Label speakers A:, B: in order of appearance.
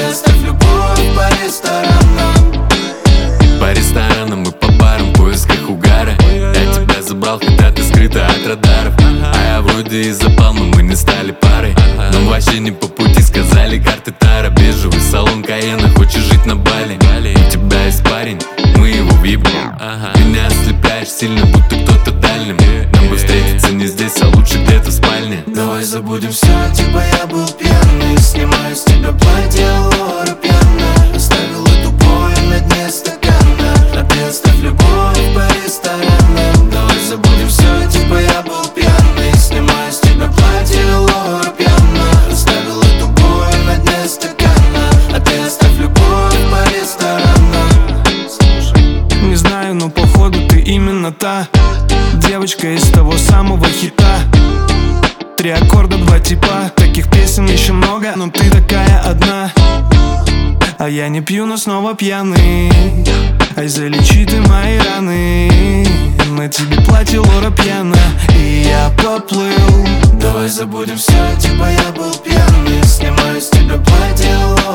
A: ты оставь любовь по ресторанам.
B: По ресторанам и по барам в поисках угара. Я тебя забрал, когда ты скрыта от радаров. А я вроде и запал, но мы не стали парой. Нам вообще не по пути, сказали карты Тара. Бежевый салон Каена, хочешь жить на Бали. У тебя есть парень, мы его въебем. Меня ослепляешь сильно, будто кто-то дальним. Нам бы встретиться не здесь, а лучше где-то в спальне.
A: Давай забудем все, типа я был пьяный. Снимаю с тебя платье, Лора пьяная. Оставил эту бой на дне стакана, а ты оставь любовь по ресторанам. Давай забудем все, типа я был пьяный. Снимаю с тебя платье, Лора пьяная. Оставил эту бой на дне стакана, а ты оставь любовь по ресторанам.
C: Не знаю, но походу ты именно та девочка из того самого хита. 3 аккорда, 2 типа. Таких песен еще много, но ты такая одна. А я не пью, но снова пьяный. Ай, залечи ты мои раны. На тебе платье, Лора пьяна, и я поплыл.
A: Давай забудем все, типа я был пьяный. Снимаю с тебя платье, Лора